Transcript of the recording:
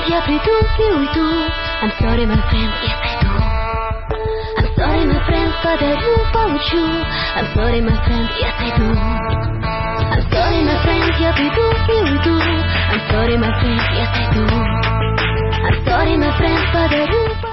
я приду и уйду. I'm sorry, my friend, yes I do. I'm sorry, my friend, подарю, получу. I'm sorry, my friend, yes I do. I'm sorry, my friend, я приду и уйду. I'm sorry, my friend, yes I do. I'm sorry, my friend, подарю.